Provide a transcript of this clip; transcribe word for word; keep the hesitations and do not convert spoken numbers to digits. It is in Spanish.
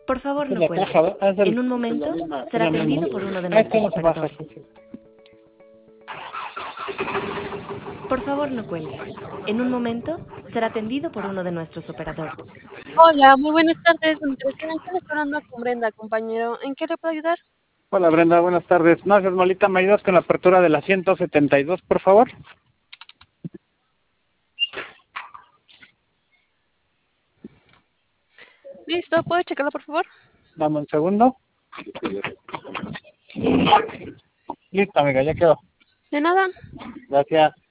Por favor, Es no la cuelgue. caja, ¿verdad? Es el- En un es momento la misma- es será la misma. atendido por uno de Ah, este nuestros no se baja, operadores. sí, sí. Por favor, no cuelgue. En un momento será atendido por uno de nuestros operadores. Hola, muy buenas tardes. Recientemente le estoy hablando con Brenda, compañero. ¿En qué le puedo ayudar? Hola Brenda, buenas tardes. No seas malita, ¿me ayudas con la apertura de la ciento setenta y dos, por favor? Listo, ¿puedo checarlo, por favor? Dame un segundo. Listo, amiga, ya quedó. De nada. Gracias.